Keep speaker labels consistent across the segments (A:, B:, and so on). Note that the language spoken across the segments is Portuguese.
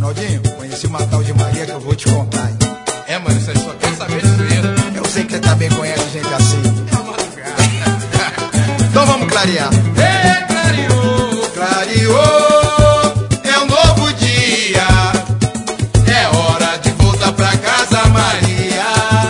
A: Arnaldinho, conheci uma tal de Maria que eu vou te contar, hein?
B: É, mano, você só quer saber de zoeira.
A: Eu sei que você também conhece gente assim.
B: É uma madrugada.
A: Então vamos clarear.
B: Ei, clareou,
A: Clareou, é um novo dia.
B: é hora de voltar pra casa, Maria.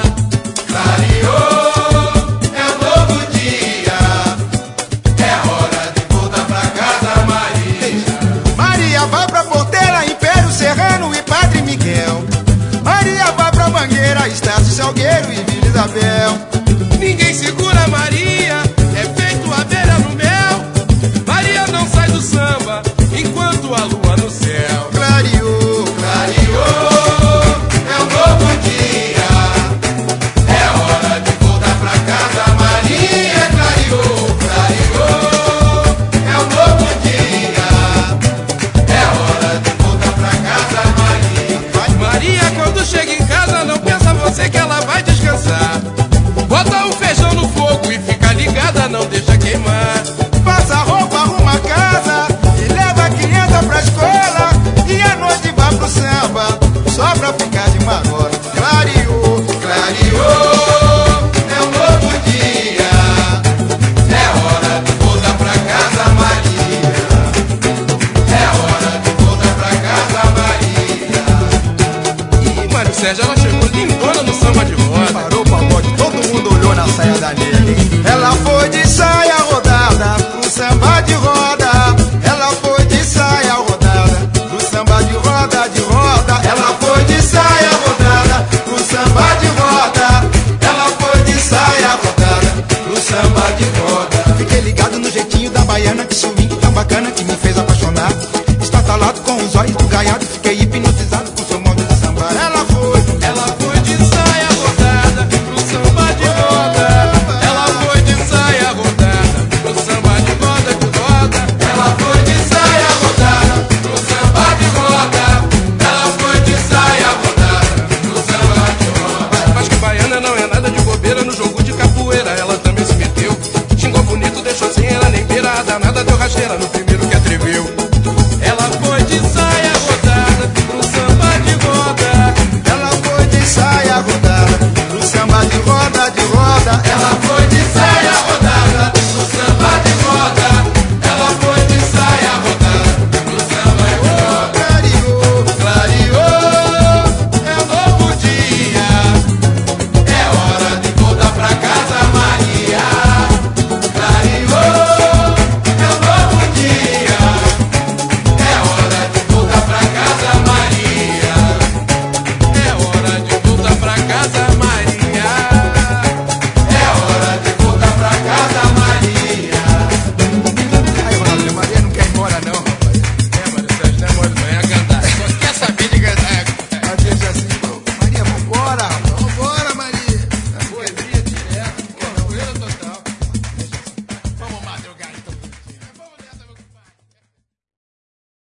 A: Clareou, é um novo dia.
B: É hora de voltar pra casa, Maria.
A: Maria vai pra Porteira, Império Serrano e Padre Miguel. Maria vai pra Mangueira, Estácio Salgueiro e Vila Isabel.
B: Ninguém segura Maria, é feito abelha no mel. Maria não sai do samba enquanto a lua no céu.
A: Clareou,
B: Clareou, é um novo dia. É hora de voltar pra casa, Maria. Clareou, clareou, é um novo dia. É hora de voltar pra casa, Maria. Maria, quando chega em casa, não pensa você que ela vai descansar. Bota o feijão no fogo e fica ligada, não deixa queimar.
A: passa a roupa, arruma a casa e leva a criança pra escola. E à noite vai pro samba, só pra ficar de marola. Clareou,
B: Clareou, é um novo dia. É hora de voltar pra casa, Maria. É hora de voltar pra casa, Maria. Ih, Mário Sérgio, ela